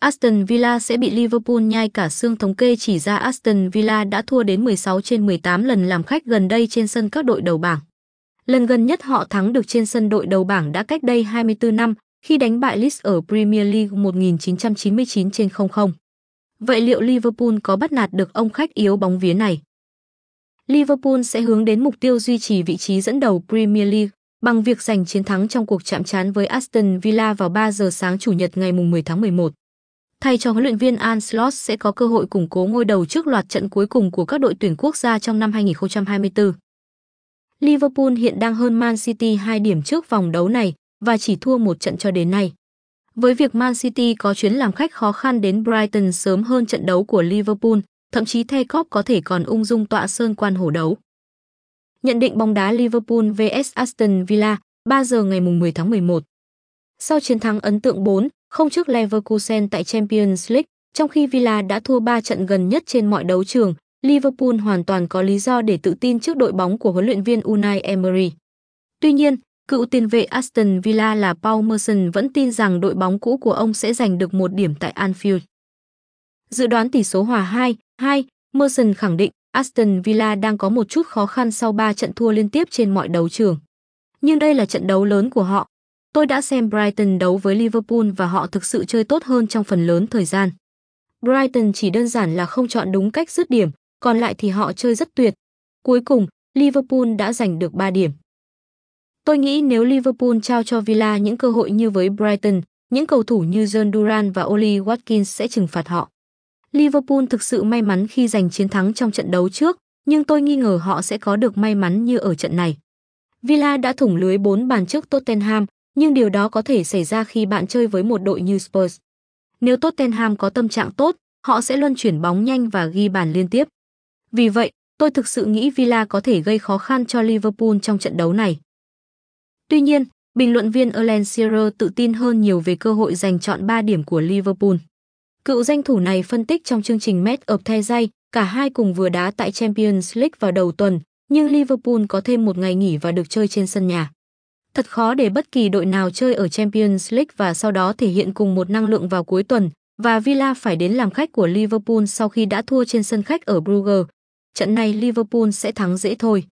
Aston Villa sẽ bị Liverpool nhai cả xương. Thống kê chỉ ra Aston Villa đã thua đến 16 trên 18 lần làm khách gần đây trên sân các đội đầu bảng. Lần gần nhất họ thắng được trên sân đội đầu bảng đã cách đây 24 năm khi đánh bại Leeds ở Premier League 1999 trên 0-0. Vậy liệu Liverpool có bắt nạt được ông khách yếu bóng vía này? Liverpool sẽ hướng đến mục tiêu duy trì vị trí dẫn đầu Premier League bằng việc giành chiến thắng trong cuộc chạm trán với Aston Villa vào 3 giờ sáng Chủ nhật ngày 10 tháng 11. Thay cho huấn luyện viên Ancelotti sẽ có cơ hội củng cố ngôi đầu trước loạt trận cuối cùng của các đội tuyển quốc gia trong năm 2024. Liverpool hiện đang hơn Man City 2 điểm trước vòng đấu này và chỉ thua một trận cho đến nay. Với việc Man City có chuyến làm khách khó khăn đến Brighton sớm hơn trận đấu của Liverpool, thậm chí The Kop có thể còn ung dung tọa sơn quan hổ đấu. Nhận định bóng đá Liverpool vs Aston Villa, 3 giờ ngày 10 tháng 11. Sau chiến thắng ấn tượng 4-0 trước Leverkusen tại Champions League, trong khi Villa đã thua 3 trận gần nhất trên mọi đấu trường, Liverpool hoàn toàn có lý do để tự tin trước đội bóng của huấn luyện viên Unai Emery. Tuy nhiên, cựu tiền vệ Aston Villa là Paul Merson vẫn tin rằng đội bóng cũ của ông sẽ giành được 1 điểm tại Anfield. Dự đoán tỷ số hòa 2-2, Merson khẳng định Aston Villa đang có một chút khó khăn sau 3 trận thua liên tiếp trên mọi đấu trường. Nhưng đây là trận đấu lớn của họ. Tôi đã xem Brighton đấu với Liverpool và họ thực sự chơi tốt hơn trong phần lớn thời gian. Brighton chỉ đơn giản là không chọn đúng cách dứt điểm, còn lại thì họ chơi rất tuyệt. Cuối cùng, Liverpool đã giành được 3 điểm. Tôi nghĩ nếu Liverpool trao cho Villa những cơ hội như với Brighton, những cầu thủ như John Duran và Oli Watkins sẽ trừng phạt họ. Liverpool thực sự may mắn khi giành chiến thắng trong trận đấu trước, nhưng tôi nghi ngờ họ sẽ có được may mắn như ở trận này. Villa đã thủng lưới 4 bàn trước Tottenham, nhưng điều đó có thể xảy ra khi bạn chơi với một đội như Spurs. Nếu Tottenham có tâm trạng tốt, họ sẽ luân chuyển bóng nhanh và ghi bàn liên tiếp. Vì vậy, tôi thực sự nghĩ Villa có thể gây khó khăn cho Liverpool trong trận đấu này. Tuy nhiên, bình luận viên Alan Shearer tự tin hơn nhiều về cơ hội giành chọn 3 điểm của Liverpool. Cựu danh thủ này phân tích trong chương trình Match of the Day, cả hai cùng vừa đá tại Champions League vào đầu tuần, nhưng Liverpool có thêm một ngày nghỉ và được chơi trên sân nhà. Thật khó để bất kỳ đội nào chơi ở Champions League và sau đó thể hiện cùng một năng lượng vào cuối tuần, và Villa phải đến làm khách của Liverpool sau khi đã thua trên sân khách ở Brugge. Trận này Liverpool sẽ thắng dễ thôi.